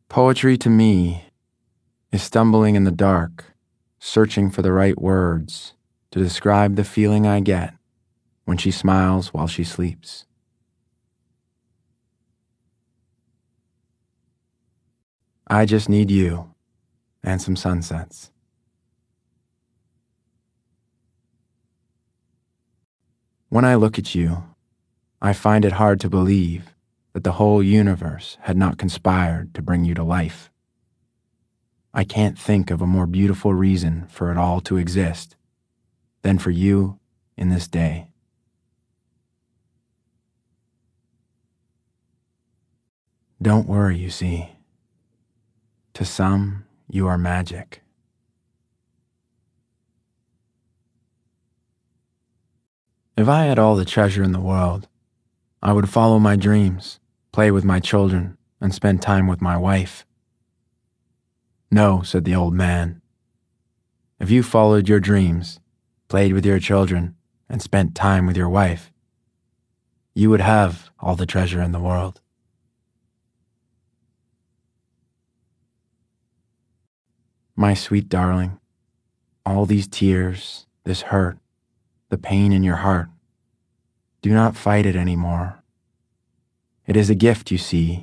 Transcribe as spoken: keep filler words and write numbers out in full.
Poetry to me is stumbling in the dark, searching for the right words to describe the feeling I get when she smiles while she sleeps. I just need you and some sunsets. When I look at you, I find it hard to believe that the whole universe had not conspired to bring you to life. I can't think of a more beautiful reason for it all to exist than for you in this day. Don't worry, you see. To some, you are magic. If I had all the treasure in the world, I would follow my dreams, play with my children, and spend time with my wife. No, said the old man. If you followed your dreams, played with your children, and spent time with your wife, you would have all the treasure in the world. My sweet darling, all these tears, this hurt, the pain in your heart, do not fight it anymore. It is a gift, you see,